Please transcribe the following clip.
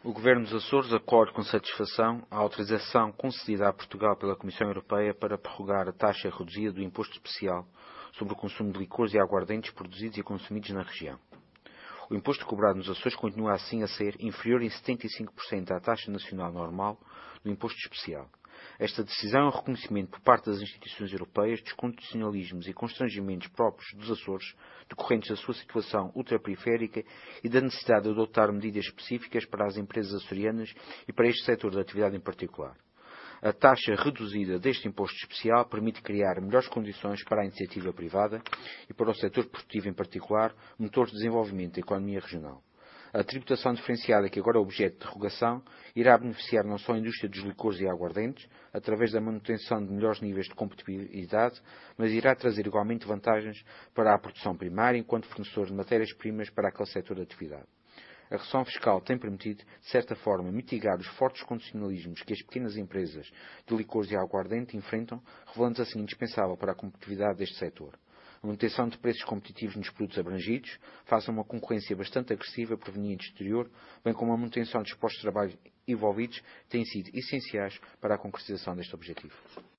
O Governo dos Açores acolhe com satisfação a autorização concedida a Portugal pela Comissão Europeia para prorrogar a taxa reduzida do imposto especial sobre o consumo de licores e aguardentes produzidos e consumidos na região. O imposto cobrado nos Açores continua assim a ser inferior em 75% à taxa nacional normal do imposto especial. Esta decisão é um reconhecimento por parte das instituições europeias dos condicionalismos e constrangimentos próprios dos Açores, decorrentes da sua situação ultraperiférica e da necessidade de adotar medidas específicas para as empresas açorianas e para este setor de atividade em particular. A taxa reduzida deste imposto especial permite criar melhores condições para a iniciativa privada e para o setor produtivo em particular, motor de desenvolvimento da economia regional. A tributação diferenciada, que agora é objeto de derrogação, irá beneficiar não só a indústria dos licores e aguardentes, através da manutenção de melhores níveis de competitividade, mas irá trazer igualmente vantagens para a produção primária enquanto fornecedor de matérias-primas para aquele setor de atividade. A redução fiscal tem permitido, de certa forma, mitigar os fortes condicionalismos que as pequenas empresas de licores e aguardente enfrentam, revelando-se assim indispensável para a competitividade deste setor. A manutenção de preços competitivos nos produtos abrangidos, face a uma concorrência bastante agressiva proveniente do exterior, bem como a manutenção dos postos de trabalho envolvidos, têm sido essenciais para a concretização deste objetivo.